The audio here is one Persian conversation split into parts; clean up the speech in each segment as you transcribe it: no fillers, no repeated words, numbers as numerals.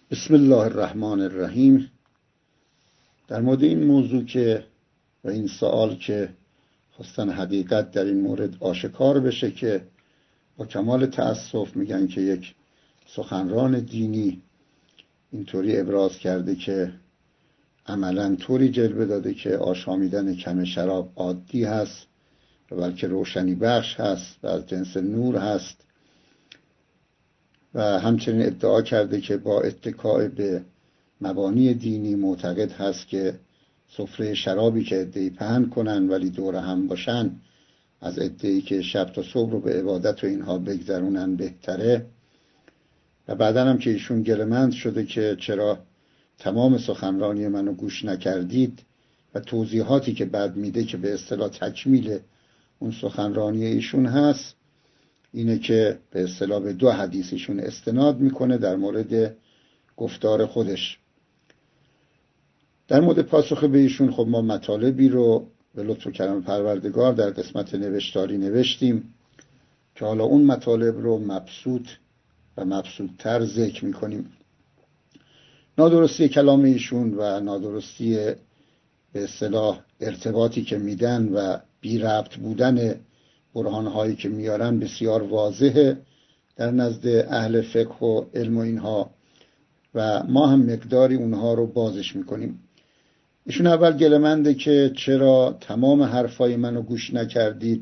بسم الله الرحمن الرحیم. در مورد این موضوع و این سوال که خواستن حقیقت در این مورد آشکار بشه که با کمال تأسف میگن که یک سخنران دینی اینطوری ابراز کرده که عملاً طوری جلوه داده که آشامیدن کم شراب عادی هست و بلکه روشنی بخش هست و از جنس نور هست و همچنین ادعا کرده که با اتکاء به مبانی دینی معتقد هست که سفره شرابی که عده‌ای پهن کنن ولی دور هم باشن از عده‌ای که شب تا صبح رو به عبادت و اینها بگذرونن بهتره. و بعدن هم که ایشون گله‌مند شده که چرا تمام سخنرانی منو گوش نکردید و توضیحاتی که بعد میده که به اصطلاح تکمیل اون سخنرانی ایشون هست اینه که به اصطلاح به 2 حدیث ایشون استناد میکنه در مورد گفتار خودش. در مورد پاسخ به ایشون خب ما مطالبی رو به لطف و کرم پروردگار در قسمت نوشتاری نوشتیم که حالا اون مطالب رو مبسوط و مبسوط‌تر ذکر میکنیم. نادرستی کلام ایشون و نادرستی به اصطلاح ارتباطی که میدن و بی ربط بودن برهانهایی که میارن بسیار واضحه در نزد اهل فقه و علم و اینها و ما هم مقداری اونها رو بازش میکنیم. ایشون اول گله‌منده که چرا تمام حرفای منو گوش نکردید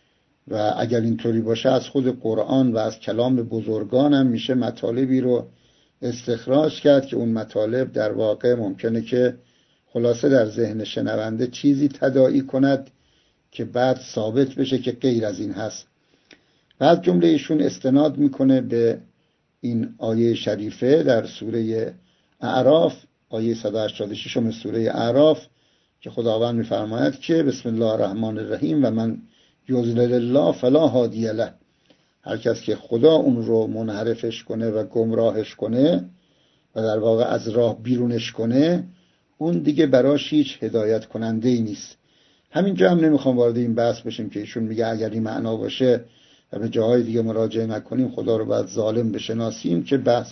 و اگر اینطوری باشه از خود قرآن و از کلام بزرگانم میشه مطالبی رو استخراج کرد که اون مطالب در واقع ممکنه که خلاصه در ذهن شنونده چیزی تداعی کند که بعد ثابت بشه که غیر از این هست. بعد جمله ایشون استناد میکنه به این آیه شریفه در سوره اعراف، آیه 186 سوره اعراف که خداوند میفرماید که بسم الله الرحمن الرحیم و من یضلل الله فلا هادی له. هر کس که خدا اون رو منحرفش کنه و گمراهش کنه و در واقع از راه بیرونش کنه اون دیگه براش هیچ هدایت کننده ای نیست. همینجا هم نمیخوام وارد این بحث بشیم که ایشون میگه اگر این معنا باشه و به جاهای دیگه مراجعه نکنیم خدا رو باید ظالم بشناسیم که بحث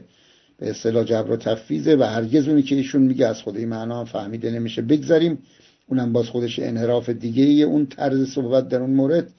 به اصطلاح جبر و تفویضه و هرگز اونی که ایشون میگه از خود این معنا هم فهمیده نمیشه. بگذاریم اونم باز خودش انحراف دیگه ایه اون طرز صحبت در اون مورد.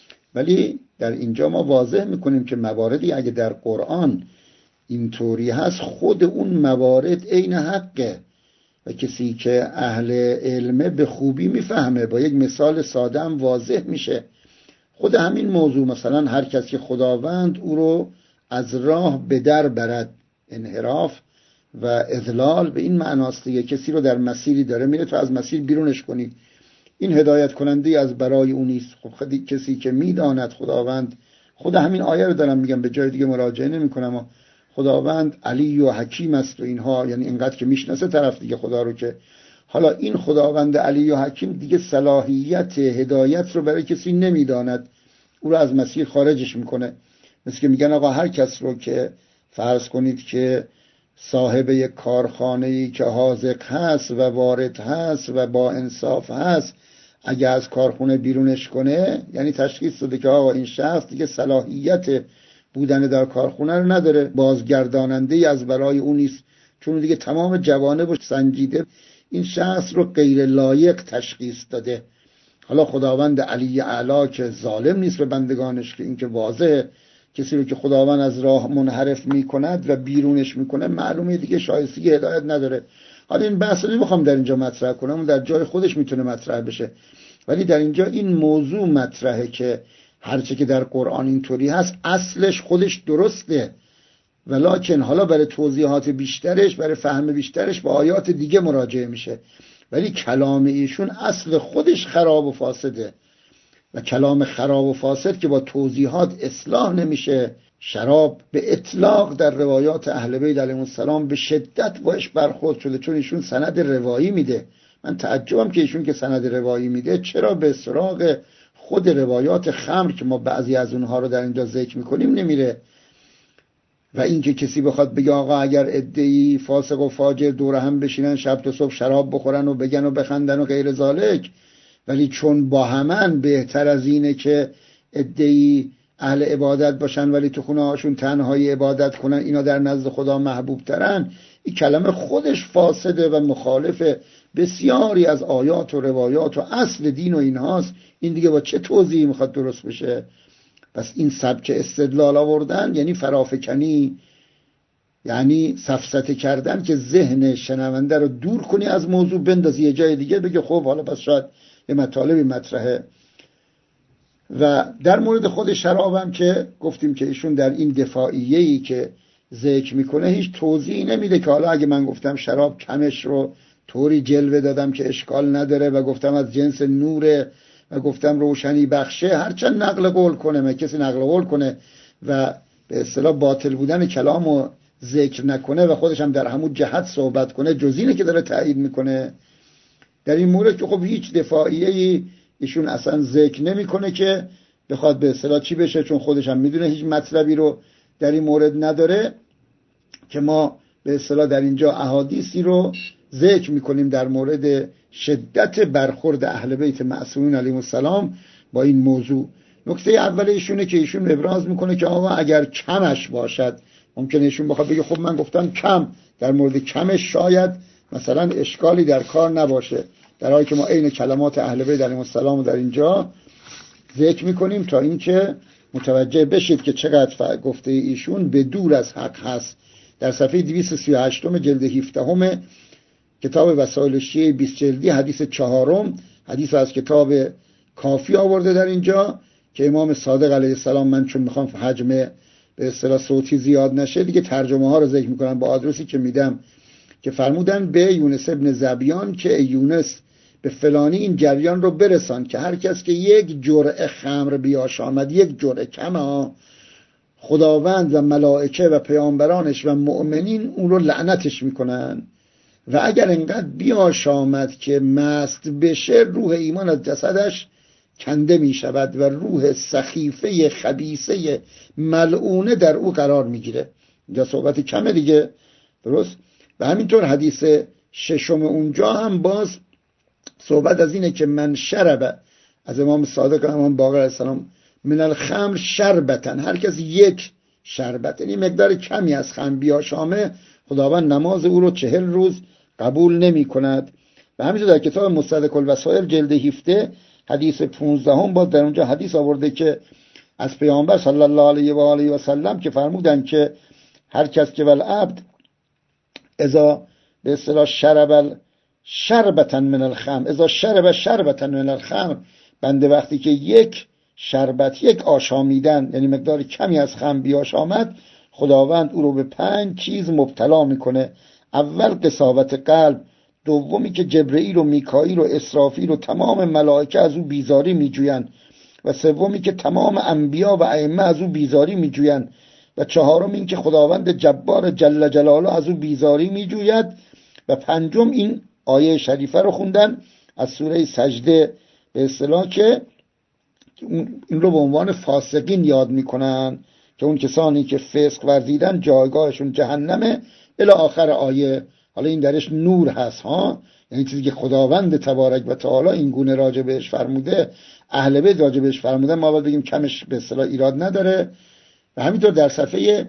ولی در اینجا ما واضح میکنیم که مواردی اگه در قرآن اینطوری هست خود اون موارد عین حقه و کسی که اهل علمه به خوبی میفهمه. با یک مثال ساده هم واضح میشه. خود همین موضوع مثلا هر کسی که خداوند او رو از راه به در برد، انحراف و اضلال به این معناست دیگه کسی رو در مسیری داره میره تو از مسیر بیرونش کنی، این هدایت کننده از برای اون نیست. خب خودی کسی که میداند خداوند، خود همین آیه رو دارم میگم به جای دیگه مراجعه نمیکنم، خداوند علی و حکیم است و اینها، یعنی اینقدر که میشناسه طرف دیگه خدا رو که حالا این خداوند علی و حکیم دیگه صلاحیت هدایت رو برای کسی نمیداند، او رو از مسیر خارجش میکنه. مثل که میگن آقا هر کس رو که فرض کنید که صاحب یک کارخانه‌ای که حاذق هست و وارد هست و با انصاف هست اگه از کارخونه بیرونش کنه یعنی تشخیص داده که آقا این شخص دیگه صلاحیت بودن در کارخونه رو نداره، بازگرداننده ای از برای اون نیست، چون دیگه تمام جوانب رو سنجیده این شخص رو غیر لایق تشخیص داده. حالا خداوند علی اعلی که ظالم نیست به بندگانش که این که واضحه کسی رو که خداوند از راه منحرف میکند و بیرونش میکنه معلومه دیگه شایستگی هدایت نداره. حالا این بحث رو نمیخوام در اینجا مطرح کنم، در جای خودش میتونه مطرح بشه، ولی در اینجا این موضوع مطرحه که هرچه که در قرآن اینطوری هست اصلش خودش درسته، ولکن حالا برای توضیحات بیشترش، برای فهم بیشترش با آیات دیگه مراجعه میشه. ولی کلام ایشون اصل خودش خراب و فاسده و کلام خراب و فاسد که با توضیحات اصلاح نمیشه. شراب به اطلاق در روایات اهل بیت علیهم السلام به شدت باش برخورد شده، چون ایشون سند روایی میده. من تعجبم که ایشون که سند روایی میده چرا به سراغ خود روایات خمر که ما بعضی از اونها رو در اینجا ذکر میکنیم نمیره. و این که کسی بخواد بگه آقا اگر عده‌ای فاسق و فاجر دور هم بشینن شب تا صبح شراب بخورن و بگن و بخندن و غیر ذالک، ولی چون با همن بهتر از اینه که عده‌ای اهل عبادت باشن ولی تو خونه هاشون تنهایی عبادت کنن، اینا در نزد خدا محبوب ترن، این کلمه خودش فاسده و مخالف بسیاری از آیات و روایات و اصل دین و اینهاست. این دیگه با چه توضیحی میخواد درست بشه؟ پس این سبک استدلال آوردن یعنی فرافکنی، یعنی سفسطه کردن که ذهن شنونده رو دور کنی از موضوع، بندازی یه جای دیگه، بگه خب حالا پس شاید یه مطالبی مطرحه. و در مورد خود شراب هم که گفتیم که ایشون در این دفاعیه‌ای که ذکر میکنه هیچ توضیحی نمیده که حالا اگه من گفتم شراب کمش رو طوری جلوه دادم که اشکال نداره و گفتم از جنس نوره و گفتم روشنی بخشه، هرچند نقل قول کنه، کسی نقل قول کنه و به اصطلاح باطل بودن کلامو ذکر نکنه و خودش هم در همون جهت صحبت کنه، جز اینه که داره تایید میکنه. در این مورد که خب هیچ دفاعیه‌ای ایشون اصلا ذکر نمیکنه که بخواد به اصطلاح چی بشه، چون خودش هم میدونه هیچ مطلبی رو در این مورد نداره که ما به اصطلاح در اینجا احادیثی رو ذکر میکنیم در مورد شدت برخورد اهل بیت معصومین علیهم السلام با این موضوع. نکته اول ایشونه که ایشون ابراز میکنه که آقا اگر کمش باشد، ممکنه ایشون بخواد بگه خب من گفتم کم، در مورد کمش شاید مثلا اشکالی در کار نباشه، در حالی که ما عین کلمات اهل بیت علیهم السلام رو در اینجا ذکر میکنیم تا اینکه متوجه بشید که چقدر گفته ایشون به دور از حق هست. در صفحه 238 جلد 17 کتاب وسائل شیعه 20 جلدی حدیث 4 حدیث از کتاب کافی آورده در اینجا که امام صادق علیه السلام، من چون میخوام حجم به اصطلاح صوتی زیاد نشه دیگه ترجمه ها رو ذکر میکنم با آدرسی که میدم، که فرمودن به یونس ابن زبیان که یونس به فلانی این جریان رو برسان که هر کس که یک جرعه خمر بیاش آمد، یک جرعه کم، خداوند و ملائکه و پیامبرانش و مؤمنین اون رو لعنتش میکنن و اگر انقدر بیاش آمد که مست بشه، روح ایمان از جسدش کنده می شود و روح سخیفه خبیثه ملعونه در او قرار میگیره. اینجا صحبت کمه دیگه، درست؟ و همینطور حدیث 6 اونجا هم باز صحبت از اینه که من شرب، از امام صادق امام باقر علیه السلام، من الخمر شربتن، هر کس یک شربت، یعنی مقدار کمی از خمر بیاشامه، خداوند نماز او رو 40 روز قبول نمی کند. و همینطور در کتاب مستدرک الوسائل جلد 17 حدیث 15 باز در اونجا حدیث آورده که از پیامبر صلی الله علیه و آله و سلم که فرمودن که هر کس که والعبد اذا به اصطلاح شرب شربتن من الخمر، اذا شرب شربتن من الخمر، بنده وقتی که یک شربت، یک آشامیدن، یعنی مقدار کمی از خمر بیاشامد، خداوند او رو به 5 چیز مبتلا میکنه. اول قساوت قلب، دومی که جبرئیل و میکائیل و اسرافیل و تمام ملائکه از او بیزاری میجویند، و سومی که تمام انبیا و ائمه از او بیزاری میجویند، و چهارم این که خداوند جبار جل جلاله از او بیزاری میجوید، و پنجم این آیه شریفه رو خوندن از سوره سجده به اصطلاح که این رو به عنوان فاسقین یاد میکنن که اون کسانی که فسق ورزیدن جایگاهشون جهنمه الی آخر آیه. حالا این درش نور هست ها، یعنی چیزی که خداوند تبارک و تعالی این گونه راجع بهش فرموده، اهل بیت راجع بهش فرموده، ما باید بگیم کمش به اصطلاح ایراد نداره. و همینطور در صفحه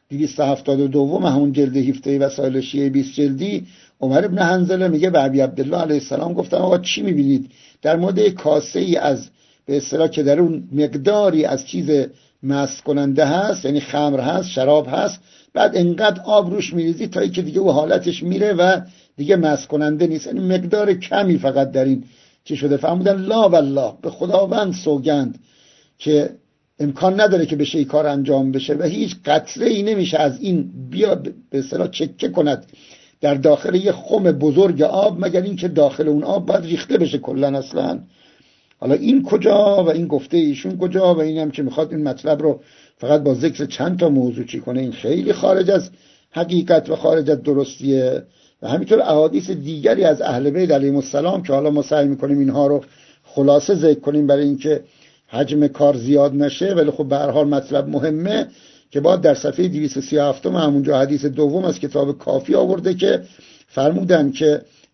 272 همون جلد 17 وسائل شیعه 20 جلدی عمر ابن حنظله میگه به ابی عبدالله علیه السلام گفتم آقا چی میبینید در مورد کاسه ای از به اصطلاح که در اون مقداری از چیز مست کننده هست، یعنی خمر هست، شراب هست، بعد انقدر آب روش میریزی تا اینکه دیگه او حالتش میره و دیگه مست کننده نیست، یعنی مقدار کمی فقط در این چی شده. فرمودن لا والله، به خداوند سوگند که امکان نداره که بشه این کار انجام بشه و هیچ قطره ای نمیشه از این بیا به اصطلاح چکه کند در داخل یه خم بزرگ آب، مگر این که داخل اون آب باید ریخته بشه کلا اصلا. حالا این کجا و این گفته ایشون کجا و این هم که میخواد این مطلب رو فقط با ذکر چند تا موضوع چی کنه، این خیلی خارج از حقیقت و خارج از درستیه. و همینطور احادیث دیگری از اهل بیت علیهم السلام که حالا ما سعی میکنیم اینها رو خلاصه ذکر کنیم برای اینکه حجم کار زیاد نشه، ولی خب به هر حال مطلب مهمه، که بعد در صفحه 237 همونجا حدیث دوم از کتاب کافی آورده که فرمودن که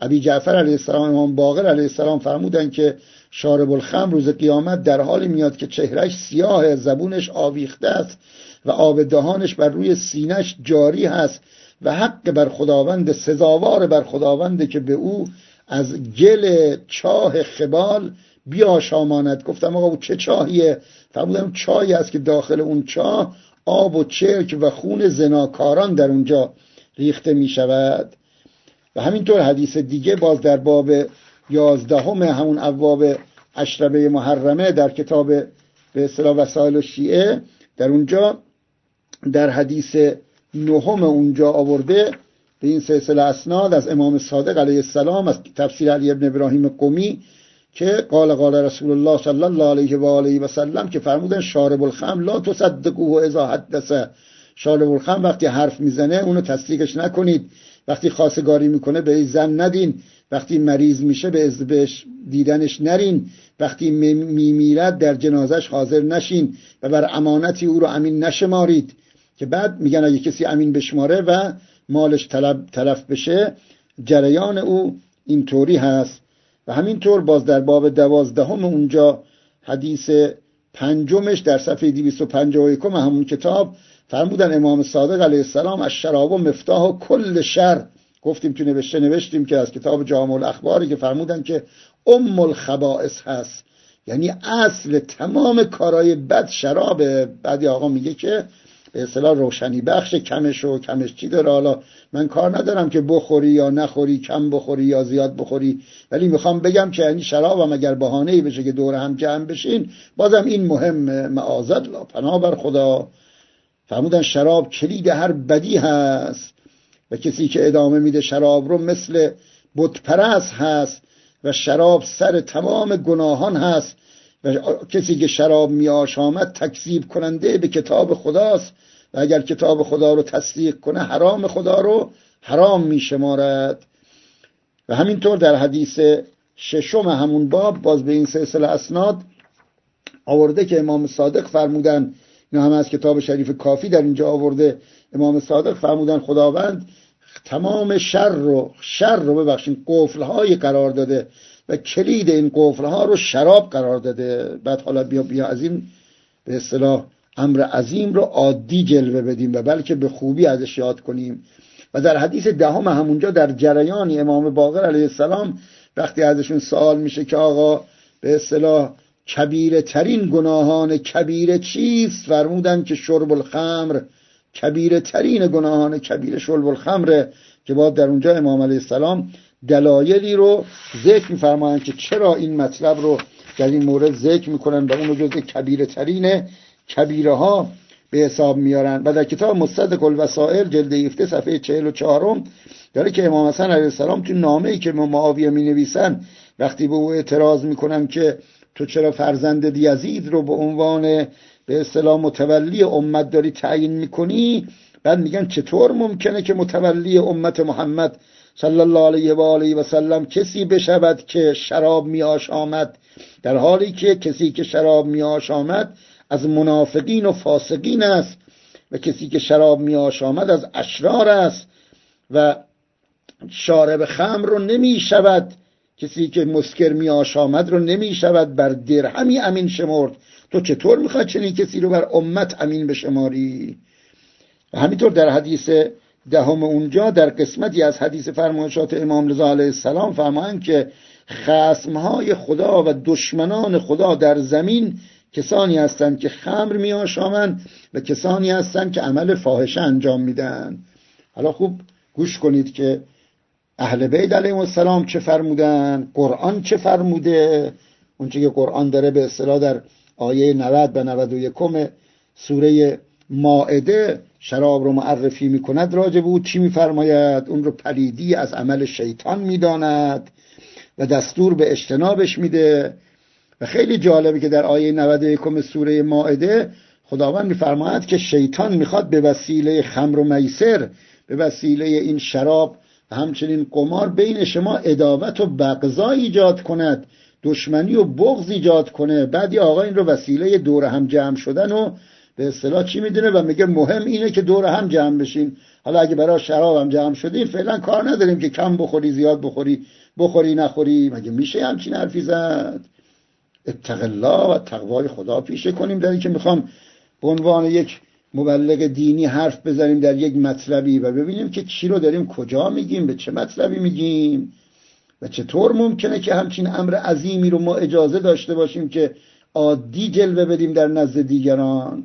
ابی جعفر علیه السلام، امام باقر علیه السلام فرمودن که شارب الخمر روز قیامت در حالی میاد که چهرش سیاه، زبونش آویخته است و آب دهانش بر روی سینش جاری هست و حق بر خداوند، سزاوار بر خداوند که به او از گل چاه خبال بیاشاماند. گفتم آقا چه چاهیه؟ فرمودم چاهی است که داخل اون چاه آب و چرک و خون زناکاران در اونجا ریخته می شود. و همینطور حدیث دیگه باز در باب 11 همون ابواب اشربه محرمه در کتاب به اصطلاح وسائل الشیعه، در اونجا در حدیث 9 اونجا آورده به این سلسله اسناد از امام صادق علیه السلام از تفسیر علی ابن ابراهیم قمی که قال رسول الله صلی الله علیه و آله و سلم که فرمودن شارب الخمر لا تصدقوه اذا حدث، شارب الخمر وقتی حرف میزنه اونو تصدیقش نکنید، وقتی خواستگاری میکنه به زن ندین، وقتی مریض میشه به دیدنش نرین، وقتی میمیرد در جنازش حاضر نشین و بر امانتی او رو امین نشمارید. که بعد میگن اگه کسی امین بشماره و مالش تلف بشه جریان او اینطوری هست. و همینطور باز در باب 12 اونجا حدیث 5 در صفحه 251 همون کتاب فرمودن امام صادق علیه السلام الشراب مفتاح کل شر. گفتیم تو نوشتیم که از کتاب جامع الاخباری که فرمودن که ام الخبائث هست، یعنی اصل تمام کارهای بد شرابه. بعدی آقا میگه که به اصطلاح روشنی بخش، کمش چی داره؟ حالا من کار ندارم که بخوری یا نخوری، کم بخوری یا زیاد بخوری، ولی میخوام بگم که یعنی شرابم اگر بهانه‌ای بشه که دور هم جمع بشین بازم این مهمه. معاذالله، پناه بر خدا. فرمودن شراب کلید هر بدی هست و کسی که ادامه میده شراب رو مثل بت پرست هست و شراب سر تمام گناهان هست و کسی که شراب میآشامد تکذیب کننده به کتاب خداست و اگر کتاب خدا رو تصدیق کنه حرام خدا رو حرام میشمارد. و همینطور در حدیث 6 همون باب باز به این سلسله اسناد آورده که امام صادق فرمودن، اینا هم از کتاب شریف کافی در اینجا آورده، امام صادق فرمودن خداوند تمام شر رو ببخشید قفل‌های قرار داده و کلید این قفل‌ها رو شراب قرار داده. بعد حالا بیا از این به اصطلاح امر عظیم رو عادی جلوه بدیم و بلکه به خوبی ازش یاد کنیم. و در حدیث 10 همونجا در جریان امام باقر علیه السلام وقتی ازشون سوال میشه که آقا به اصطلاح کبیره ترین گناهان کبیره چیست؟ فرمودن که شرب الخمر، کبیره ترین گناهان کبیره شرب الخمر. که بعد در اونجا امام علیه السلام دلایلی رو ذکر می‌فرمایند که چرا این مطلب رو در این مورد ذکر میکنن و اون رو جزء کبیره ترین کبیره ها به حساب میارن. و در کتاب مصدق الوسائل جلد 17 صفحه 44 داره که امام حسن علیه السلام تو نامه‌ای که معاویه می‌نویسن وقتی به او اعتراض میکنن که تو چرا فرزند یزید رو به عنوان به اصطلاح متولی امت داری تعیین میکنی، بعد میگن چطور ممکنه که متولی امت محمد صلی الله علیه و آله و سلم کسی بشود که شراب میآشامد، در حالی که کسی که شراب میآشامد از منافقین و فاسقین است و کسی که شراب میآشامد از اشرار است و شارب خمر رو نمیشود، کسی که مسکر میآشامد رو نمیشود بر درهمی امین شمرد. تو چطور میخواد چنین کسی رو بر امت امین بشماری؟ و همینطور در حدیث 10 اونجا در قسمتی از حدیث فرمایشات امام رضا علیه السلام فرمایند که خصمهای خدا و دشمنان خدا در زمین کسانی هستند که خمر میآشامند و کسانی هستند که عمل فاحشه انجام میدن. حالا خوب گوش کنید که اهل بیت علیهم السلام چه فرمودن، قرآن چه فرموده. اونچه که قرآن داره به اصطلاح در آیه 90 و 91 سوره مائده شراب رو معرفی میکند، راجع به او چی میفرماید؟ اون رو پلیدی از عمل شیطان میداند و دستور به اجتنابش میده. و خیلی جالبه که در آیه 91 سوره مائده خداوند میفرماید که شیطان میخواد به وسیله خمر و میسر، به وسیله این شراب و همچنین قمار بین شما عداوت و بغضا ایجاد کند، دشمنی و بغض ایجاد کنه. بعد آقا این رو وسیله دور هم جمع شدن و به اصطلاح چی میدونه و میگه مهم اینه که دور هم جمع بشیم. حالا اگه برای شراب هم جمع شدیم فعلا کار نداریم که کم بخوری زیاد بخوری نخوری. مگه میشه همچین حرفی زد؟ اتق الله و تقوای خدا پیشه کنیم. در این که میخوام به عنوان یک مبلغ دینی حرف بزنیم در یک مطلبی و ببینیم که چی رو داریم کجا میگیم، به چه مطلبی میگیم و چطور ممکنه که همچین امر عظیمی رو ما اجازه داشته باشیم که عادی جلوه بدیم در نزد دیگران.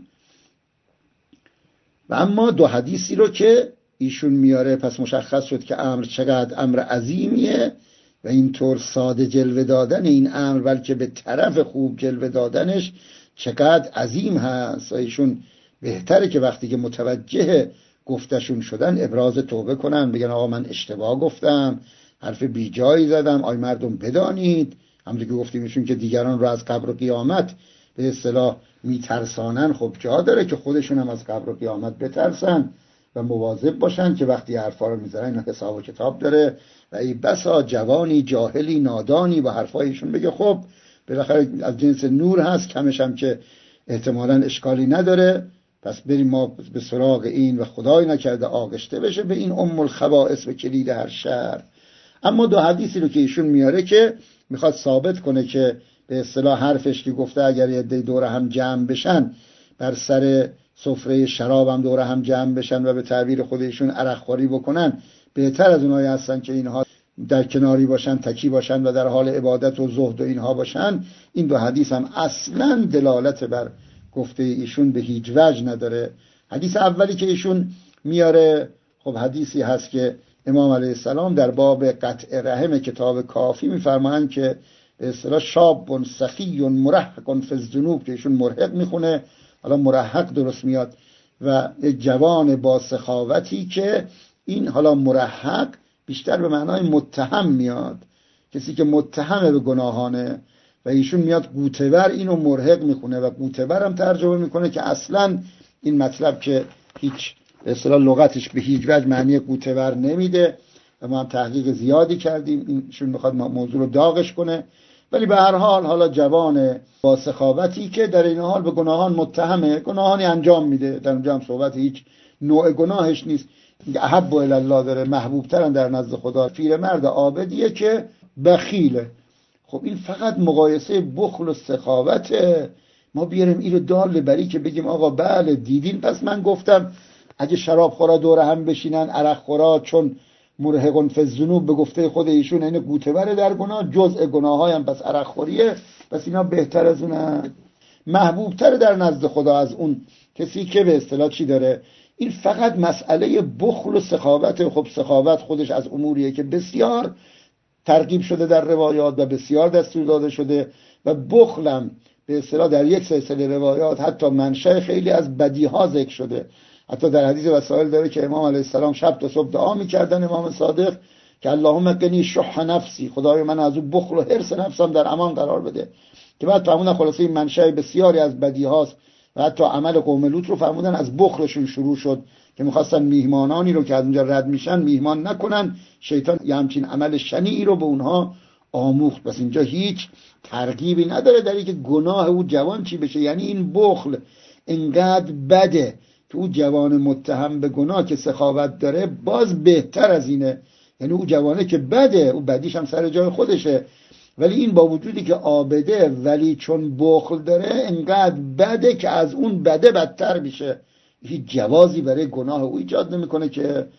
و اما دو حدیثی رو که ایشون میاره پس مشخص شد که امر چقدر امر عظیمیه و اینطور ساده جلوه دادن این امر بلکه به طرف خوب جلوه دادنش چقدر عظیم هست. و ایشون بهتره که وقتی که متوجه گفتشون شدن ابراز توبه کنن، بگن آقا من اشتباه گفتم، حرف بی جایی زدم، آی مردم بدانید. همونطور که گفتیم ایشون که دیگران رو از قبر و قیامت به اصطلاح میترسانن، خب جا داره که خودشون هم از قبر و قیامت بترسن و مواظب باشن که وقتی حرفا رو میذارن اینا حساب و کتاب داره. و ای بسا جوانی جاهلی نادانی با حرفایشون بگه خب بالاخره از جنس نور هست، کمش هم که احتمالاً اشکالی نداره، پس بریم ما به سراغ این و خدای نکرده آغشته بشه به این ام الخبائث و کلید هر شر. اما دو حدیثی رو که ایشون میاره که میخواد ثابت کنه که به اصطلاح حرفش که گفته اگر یه عده دور هم جمع بشن بر سر سفره شراب هم دور هم جمع بشن و به تعبیر خودشون عرق خوری بکنن، بهتر از اونایی هستن که اینها در کناری باشن، تکی باشن و در حال عبادت و زهد و اینها باشن. این دو حدیث هم اصلا دلالت بر گفته ایشون به هیچ وجه نداره. حدیث اولی که ایشون میاره خب حدیثی هست که امام علیه السلام در باب قطع رحم کتاب کافی میفرمایند که به اصطلاح شاب سخی مرهق فی الذنوب، که ایشون مرهق میخونه، حالا مرهق درست میاد، و یک جوان با سخاوتی که این حالا مرهق بیشتر به معنای متهم میاد، کسی که متهم به گناهانه، و ایشون میاد قوتور اینو مرهق میخونه و قوتور هم ترجمه میکنه که اصلا این مطلب که هیچ به اصطلاح لغتش به هیچ وجه معنی قوتور نمیده و ما هم تحقیق زیادی کردیم. ایشون میخواد موضوع رو داغش کنه، ولی به هر حال حالا جوان با سخاوتی که در این حال به گناهان متهمه، گناهانی انجام میده، در اونجا هم صحبت هیچ نوع گناهش نیست، احب الی الله داره، محبوب ترن در نزد خدا، پیرمرد عابدیه که بخیله. خب این فقط مقایسه بخل و سخاوته. ما بیاریم اینو دال بری که بگیم آقا بله دیدین، پس من گفتم اگه شراب خورا دور هم بشینن، عرق خورا چون مرهقون فی الذنوب به گفته خود ایشون این قوتور در گناه، جزء گناه‌های هم پس عرق خوریه، پس اینا بهتر از اونن، محبوب تر در نزد خدا از اون کسی که به اصطلاح چی داره. این فقط مسئله بخل و سخاوت. خب سخاوت خودش از اموریه که بسیار ترغیب شده در روایات و بسیار دستور داده شده، و بخلم به اصطلاح در یک سلسله روایات حتی منشأ خیلی از بدیها ذکر شده. حتی در حدیث وسائل داره که امام علیه السلام شب تا صبح دعا می‌کردن، امام صادق، که اللهم قنی شح نفسی، خدای من از اون بخل و حرص نفسم در امان قرار بده. که بعد فرمودن خلاصه این منشأ بسیاری از بدیهاست و حتی عمل قوم لوط رو فرمودن از بخلشون شروع شد که می‌خواستن میهمانانی رو که از اونجا رد میشن میهمان نکنن. شیطان یه همچین عمل شنیعی رو به اونها آموخت. پس اینجا هیچ ترغیبی نداره در اینکه گناه او جوان چی بشه. یعنی این بخل انقدر بده که او جوان متهم به گناه که سخاوت داره باز بهتر از اینه. یعنی او جوانه که بده، او بدیش هم سر جای خودشه، ولی این با وجودی که عابده ولی چون بخل داره انقدر بده که از اون بده بدتر میشه. هیچ جوازی برای گناه او ایجاد نمیکنه که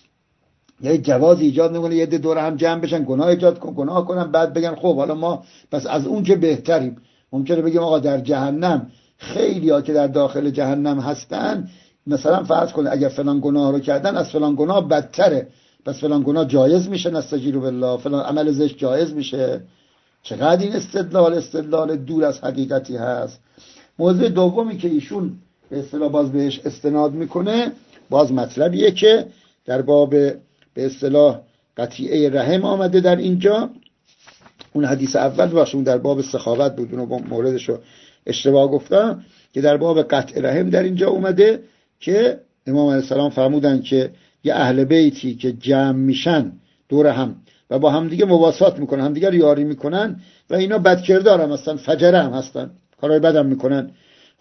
یه جوازی ایجاد نمیکنه یه دور هم جمع بشن گناه کنن بعد بگن خب حالا ما پس از اون که بهتریم. ممکنه بگیم آقا در جهنم خیلی ها که در داخل جهنم هستن، مثلا فرض کنه اگر فلان گناه رو کردن از فلان گناه بدتره، پس فلان گناه جایز میشه، نستجیروا بالله، فلان عمل زشت جایز میشه. چقدر این استدلال دور از حقیقتی هست. موضوع دومی که ایشون به اصطلاح باز بهش استناد میکنه باز مطلبیه که در باب به اصطلاح قطیعه رحم آمده در اینجا. اون حدیث اول باشون در باب سخاوت بود، اونو موردش رو اشتباه گفتم، که در باب قطع رحم در اینجا اومده که امام علیه السلام فرمودن که یه اهل بیتی که جمع میشن دور هم و با همدیگه مواسات میکنن، همدیگه رو یاری میکنن و اینا بدکردار هم هستن، فجره هم هستن، کارهای بد هم میکنن،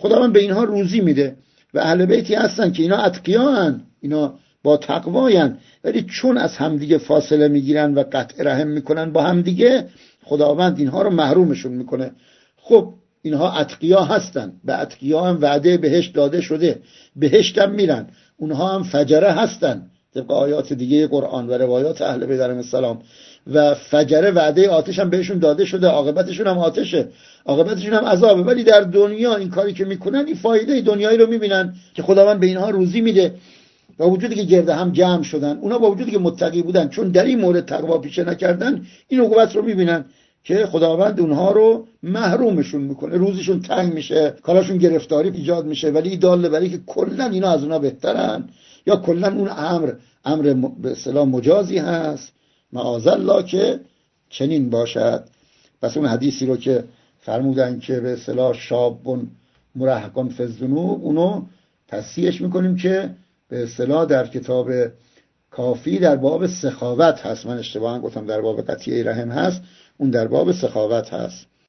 خداوند به اینها روزی میده و اهل بیتی هستن که اینا اتقیان، اینا با تقواین، ولی چون از همدیگه فاصله میگیرن و قطع رحم میکنن با همدیگه، خداوند اینها رو محرومشون میکنه. خب اینها اتقیا هستن، به اتقیا هم وعده بهشت داده شده، بهشت هم میرن. اونها هم فجره هستن طبق آیات دیگه قرآن و روایات اهل بیت علیهم السلام، و فجره وعده آتش هم بهشون داده شده، عاقبتشون هم آتشه، عاقبتشون هم عذابه. ولی در دنیا این کاری که میکنن این فایده دنیایی رو میبینن که خداوند به اینها روزی میده. با وجودی که گرد هم جمع شدن، اونا با وجودی که متقی بودن، چون در این مورد تقوا پیشه نکردن، این عقوبت رو میبینن که خداوند اونها رو محرومشون میکنه، روزشون تنگ میشه، کاراشون گرفتاری ایجاد میشه. ولی داله برای که کلا اینا از اونا بهترن، یا کلا اون امر به اصطلاح مجازی هست، معاذالله که چنین باشد. پس اون حدیثی رو که فرمودن که به اصطلاح شابون مرهقون فی الذنوب، اونو تصحیحش میکنیم که به اصطلاح در کتاب کافی در باب سخاوت هست. من اشتباها گفتم در باب قطیعه رحم هست، اون در باب سخاوت هست.